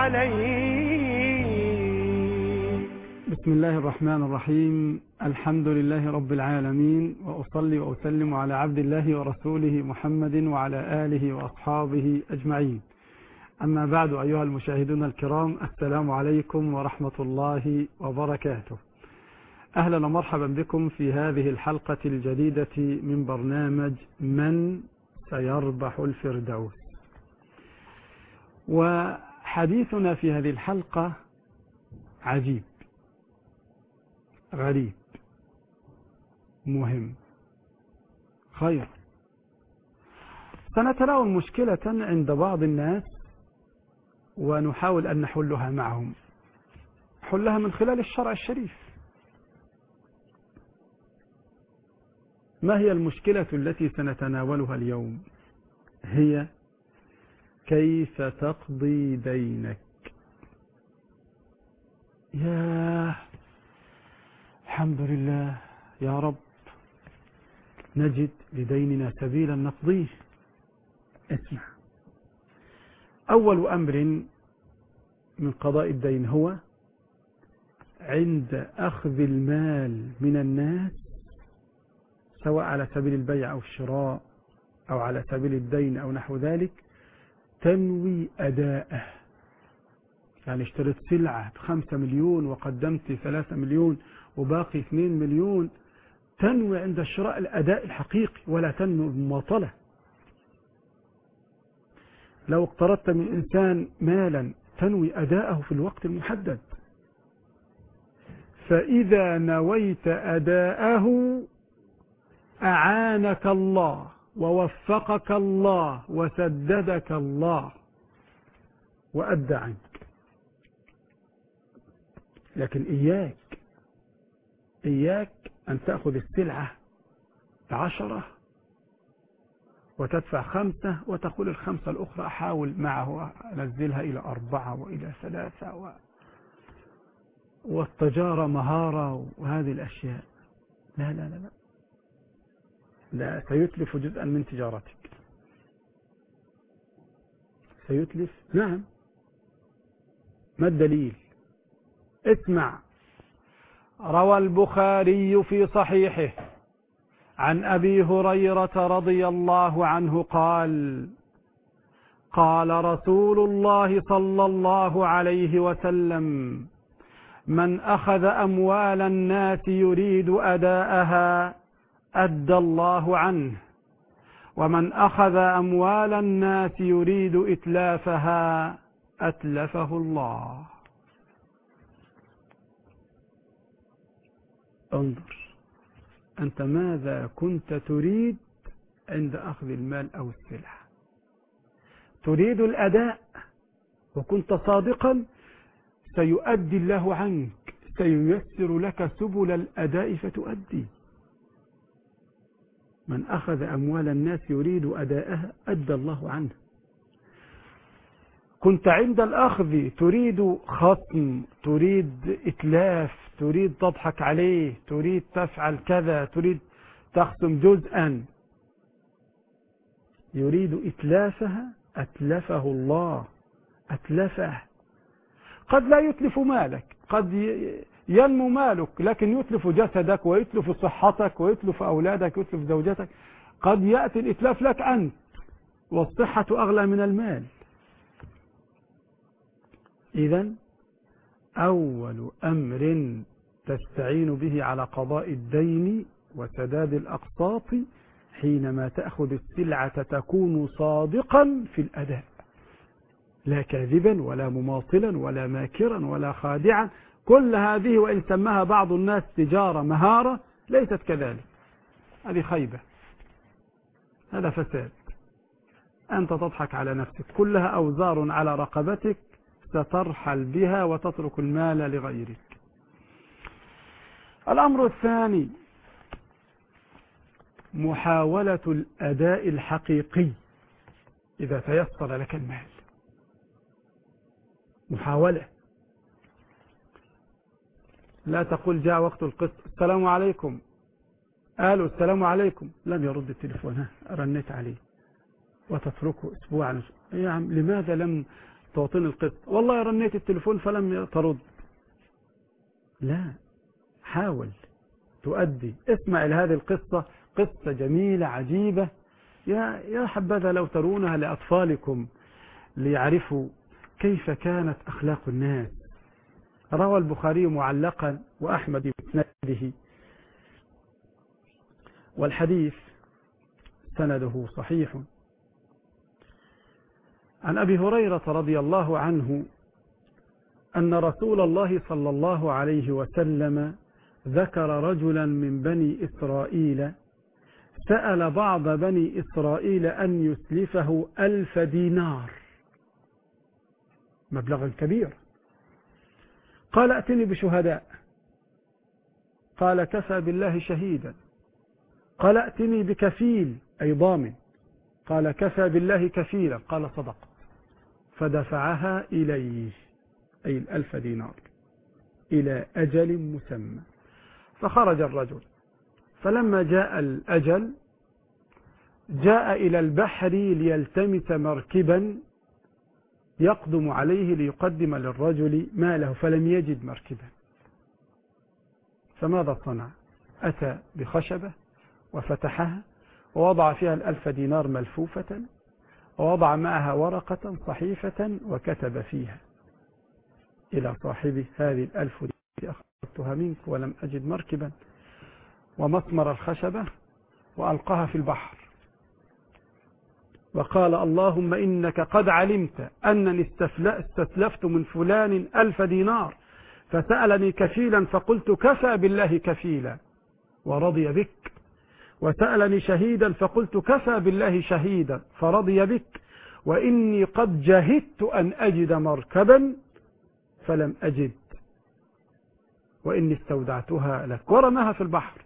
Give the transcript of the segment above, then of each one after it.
عليه. بسم الله الرحمن الرحيم. الحمد لله رب العالمين، وأصلي وأسلم على عبد الله ورسوله محمد وعلى آله وأصحابه أجمعين. أما بعد، أيها المشاهدون الكرام، السلام عليكم ورحمة الله وبركاته. أهلا ومرحبا بكم في هذه الحلقة الجديدة من برنامج من سيربح الفردوس. وحديثنا في هذه الحلقة عجيب، غريب، مهم، خير. سنتناول مشكلة عند بعض الناس ونحاول أن نحلها معهم، حلها من خلال الشرع الشريف. ما هي المشكلة التي سنتناولها اليوم؟ هي كيف تقضي دينك. ياه، الحمد لله يا رب نجد لديننا سبيلا نقضيه. اسمع، أول أمر من قضاء الدين هو عند أخذ المال من الناس، سواء على سبيل البيع أو الشراء أو على سبيل الدين أو نحو ذلك، تنوي أداءه. يعني اشتريت سلعة ب5 مليون وقدمت 3 مليون وباقي 2 مليون، تنوي عند الشراء الأداء الحقيقي ولا تنوي المماطلة. لو اقترضت من إنسان مالا تنوي أداءه في الوقت المحدد، فإذا نويت أداءه أعانك الله ووفقك الله وسددك الله وأدى عنك. لكن إياك أن تأخذ السلعة ب10 وتدفع 5 وتقول ال5 الأخرى أحاول معه أنزلها إلى 4 وإلى 3 والتجارة مهارة وهذه الأشياء. لا لا لا لا لا، سيتلف جزءا من تجارتك، سيتلف. نعم، ما الدليل؟ اسمع، روى البخاري في صحيحه عن أبي هريرة رضي الله عنه قال: قال رسول الله صلى الله عليه وسلم: من أخذ أموال الناس يريد أداءها أدى الله عنه، ومن أخذ أموال الناس يريد إتلافها أتلفه الله. انظر، أنت ماذا كنت تريد عند أخذ المال أو السلعة؟ تريد الأداء وكنت صادقا، سيؤدي الله عنك، سييسر لك سبل الأداء فتؤدي. من أخذ أموال الناس يريد أداءها أدى الله عنه. كنت عند الأخذ تريد خصم، تريد إتلاف، تريد تضحك عليه، تريد تفعل كذا، تريد تخصم جزءا، يريد إتلافها أتلفه الله، أتلفه. قد لا يتلف مالك، قد ينمو مالك، لكن يتلف جسدك ويتلف صحتك ويتلف أولادك ويتلف زوجتك. قد يأتي الإتلاف لك أنت، والصحة أغلى من المال. إذن أول أمر تستعين به على قضاء الدين وسداد الأقساط حينما تأخذ السلعة تكون صادقا في الأداء، لا كاذبا ولا مماطلا ولا ماكرا ولا خادعا. كل هذه وإن سماها بعض الناس تجارة مهارة ليست كذلك، هذه خيبة، هذا فساد. أنت تضحك على نفسك، كلها أوزار على رقبتك سترحل بها وتترك المال لغيرك. الأمر الثاني محاولة الأداء الحقيقي إذا تيسر لك المال. محاولة، لا تقول جاء وقت القسط السلام عليكم، قالوا السلام عليكم، لم يرد التليفون، رنيت عليه، وتتركه أسبوعا. يا عم لماذا لم تعطيني القسط، والله رنيت التليفون فلم ترد. لا، حاول تؤدي. اسمع إلى هذه القصة، قصة جميلة عجيبة، يا حبذا لو ترونها لأطفالكم ليعرفوا كيف كانت أخلاق الناس. روى البخاري معلقا وأحمد بسنده، والحديث سنده صحيح، عن أبي هريرة رضي الله عنه أن رسول الله صلى الله عليه وسلم ذكر رجلا من بني إسرائيل سأل بعض بني إسرائيل أن يسلفه 1000 دينار، مبلغ كبير. قال ائتني بشهداء، قال كفى بالله شهيدا. قال ائتني بكفيل أي ضامن، قال كفى بالله كفيلا، قال صدق. فدفعها إليه أي 1000 دينار إلى أجل مسمى. فخرج الرجل، فلما جاء الأجل جاء إلى البحر ليلتمس مركبا يقدم عليه ليقدم للرجل ماله، فلم يجد مركبا. فماذا صنع؟ أتى بخشبة وفتحها ووضع فيها 1000 دينار ملفوفة، ووضع معها ورقة صحيفة وكتب فيها إلى صاحبه: هذه 1000 دينار أخذتها منك ولم أجد مركبا، ومسمر الخشبة وألقاها في البحر، وقال: اللهم إنك قد علمت أنني استسلفت من فلان 1000 دينار، فسألني كفيلا فقلت كفى بالله كفيلا ورضي بك، وسألني شهيدا فقلت كفى بالله شهيدا فرضي بك، وإني قد جهدت أن أجد مركبا فلم أجد، وإني استودعتها لك، ورماها في البحر.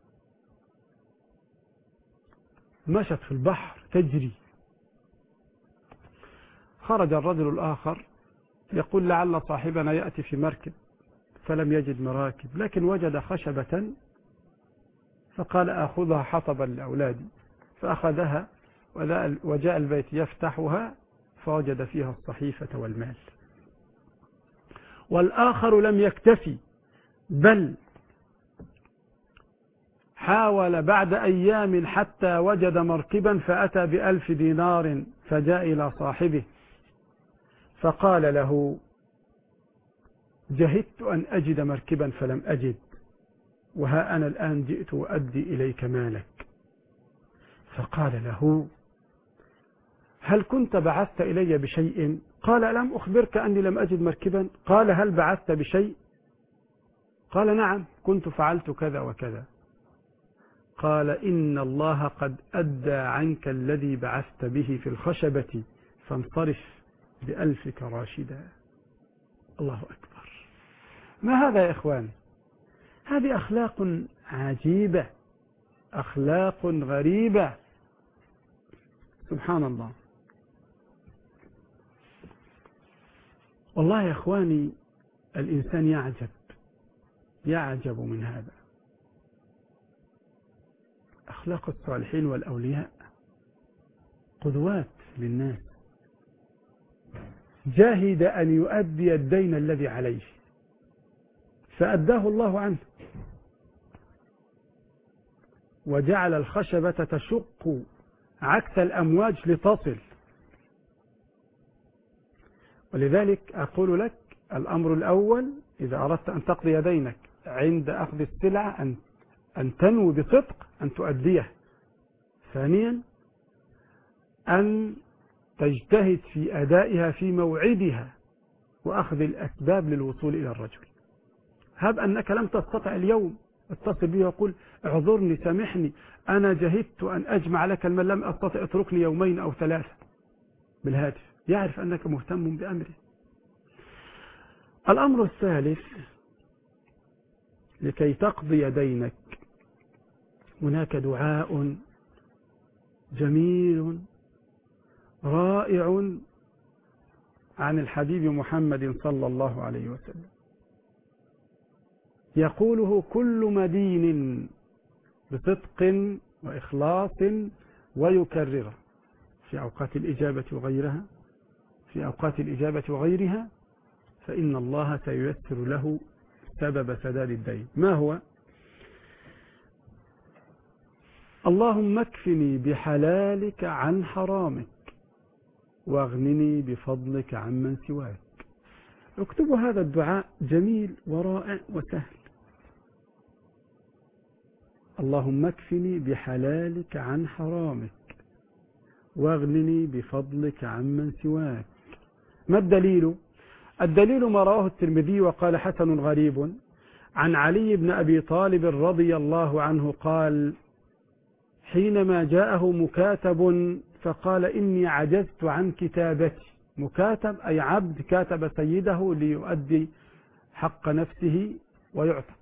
مشت في البحر تجري. خرج الرجل الآخر يقول: لعل صاحبنا يأتي في مركب، فلم يجد مراكب، لكن وجد خشبة فقال: أخذها حطبا لأولادي، فأخذها وجاء البيت يفتحها فوجد فيها الصحيفة والمال. والآخر لم يكتفي، بل حاول بعد أيام حتى وجد مركبا، فأتى ب1000 دينار، فجاء إلى صاحبه فقال له: جهدت أن أجد مركبا فلم أجد، وها أنا الآن جئت أؤدي إليك مالك. فقال له: هل كنت بعثت إلي بشيء؟ قال: لم أخبرك أني لم أجد مركبا؟ قال: هل بعثت بشيء؟ قال: نعم، كنت فعلت كذا وكذا. قال: إن الله قد أدى عنك الذي بعثت به في الخشبة، فانصرف ب1000 راشدا. الله أكبر. ما هذا يا إخوان؟ هذه أخلاق عجيبة، أخلاق غريبة، سبحان الله. والله يا إخواني الإنسان يعجب من هذا. أخلاق الصالحين والأولياء قدوات للناس. جاهد أن يؤدي الدين الذي عليه فأداه الله عنه، وجعل الخشبة تشق عكس الأمواج لتصل. ولذلك أقول لك: الأمر الأول إذا أردت أن تقضي دينك عند أخذ السلعة أن تنوي بصدق أن تؤديه. ثانيا أن تجتهد في أدائها في موعدها وأخذ الأسباب للوصول إلى الرجل. هب أنك لم تستطع اليوم، اتصل به وقل: اعذرني، سامحني، أنا جهدت أن أجمع لك المال، لم أستطع، اتركني 2 أو 3 بالهاتف، يعرف أنك مهتم بأمره. الأمر الثالث: لكي تقضي دينك هناك دعاء جميل رائع عن الحبيب محمد صلى الله عليه وسلم، يقوله كل مدين بصدق وإخلاص ويكرره في أوقات الإجابة وغيرها، في أوقات الإجابة وغيرها، فإن الله سييسر له سبب سداد الدين. ما هو؟ اللهم اكفني بحلالك عن حرامك واغنني بفضلك عمن سواك. اكتبوا هذا الدعاء، جميل ورائع وسهل. اللهم اكفني بحلالك عن حرامك واغنني بفضلك عمن سواك. ما الدليل؟ الدليل ما رواه الترمذي وقال حسن غريب عن علي بن أبي طالب رضي الله عنه قال: حينما جاءه مكاتب فقال: إني عجزت عن كتابتي. مكاتب أي عبد كاتب سيده ليؤدي حق نفسه ويعتق.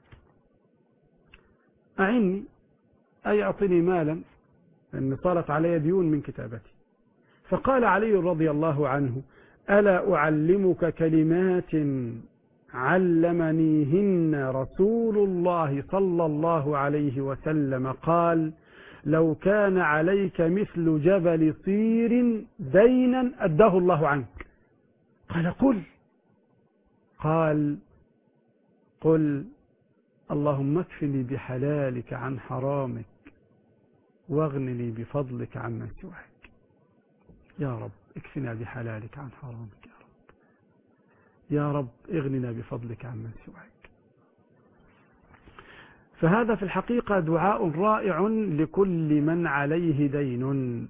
أعني أي أعطني مالا لأن صارت علي ديون من كتابتي. فقال علي رضي الله عنه: ألا أعلمك كلمات علمنيهن رسول الله صلى الله عليه وسلم قال: لو كان عليك مثل جبل صير دينا أداه الله عنك. قال: قل. قال: قل اللهم اكفني بحلالك عن حرامك واغنني بفضلك عمن سواك. يا رب اكفنا بحلالك عن حرامك، يا رب، يا رب اغننا بفضلك عمن سواك. فهذا في الحقيقة دعاء رائع لكل من عليه دين.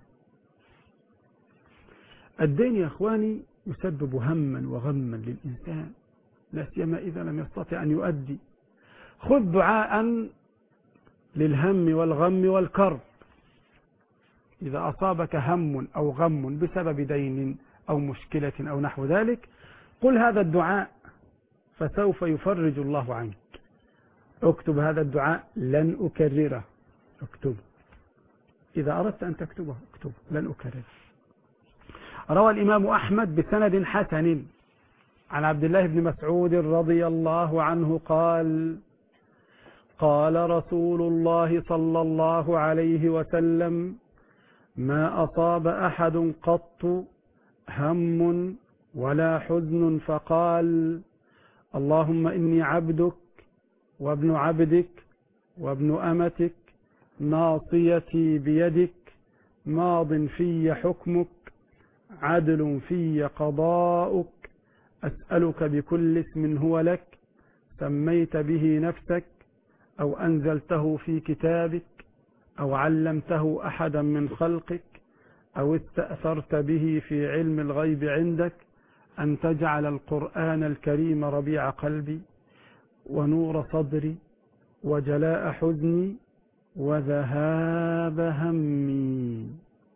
الدين يا أخواني يسبب هما وغما للإنسان، لا سيما إذا لم يستطع أن يؤدي. خذ دعاء للهم والغم والكرب. إذا أصابك هم أو غم بسبب دين أو مشكلة أو نحو ذلك، قل هذا الدعاء فسوف يفرج الله عنك. اكتب هذا الدعاء، لن أكرره، اكتب. إذا أردت أن تكتبه اكتب، لن أكرره. روى الإمام أحمد بسند حسن عن عبد الله بن مسعود رضي الله عنه قال: قال رسول الله صلى الله عليه وسلم: ما أصاب أحد قط هم ولا حزن فقال: اللهم إني عبدك وابن عبدك وابن أمتك ناصيتي بيدك ماض في حكمك عدل في قضاؤك أسألك بكل اسم هو لك سميت به نفسك أو أنزلته في كتابك أو علمته أحدا من خلقك أو استأثرت به في علم الغيب عندك أن تجعل القرآن الكريم ربيع قلبي ونور صدري وجلاء حزني وذهاب همي،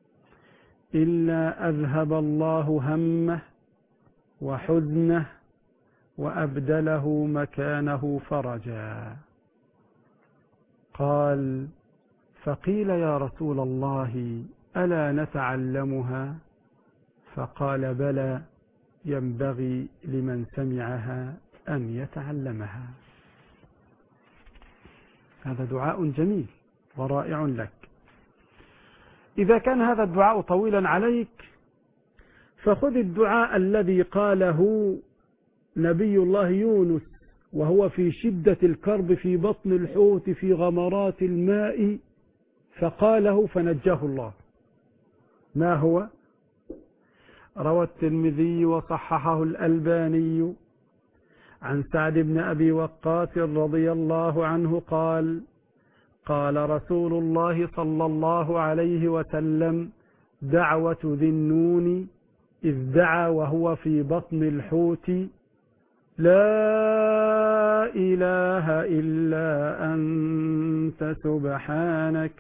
إلا أذهب الله همه وحزنه وأبدله مكانه فرجا. قال: فقيل يا رسول الله ألا نتعلمها؟ فقال: بلى، ينبغي لمن سمعها أن يتعلمها. هذا دعاء جميل ورائع لك. إذا كان هذا الدعاء طويلا عليك فخذ الدعاء الذي قاله نبي الله يونس وهو في شدة الكرب في بطن الحوت في غمرات الماء، فقاله فنجاه الله. ما هو؟ روى الترمذي وصححه الألباني عن سعد بن أبي وقاص رضي الله عنه قال: قال رسول الله صلى الله عليه وسلم: دعوة ذي النون إذ دعا وهو في بطن الحوت: لا إله إلا أنت سبحانك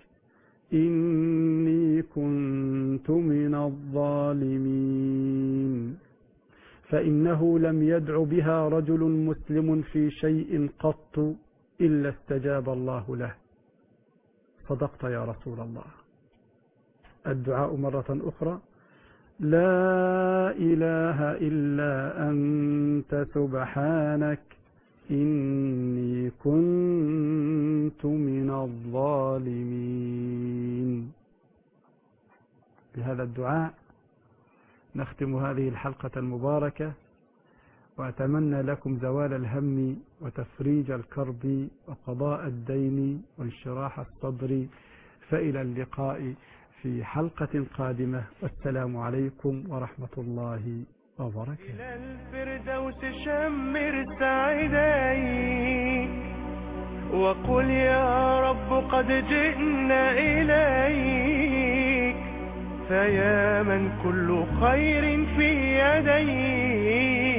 إني كنت من الظالمين. فإنه لم يدع بها رجل مسلم في شيء قط إلا استجاب الله له. صدقت يا رسول الله. الدعاء مرة أخرى: لا إله إلا أنت سبحانك إني كنت من الظالمين. بهذا الدعاء نختم هذه الحلقة المباركة، وأتمنى لكم زوال الهم وتفريج الكرب وقضاء الدين وانشراح الصدر، فإلى اللقاء في حلقة قادمة، والسلام عليكم ورحمة الله وبركاته. إلى الفردوس شمر سعيديك وقل يا رب قد جئنا إليك، فيا من كل خير في يديك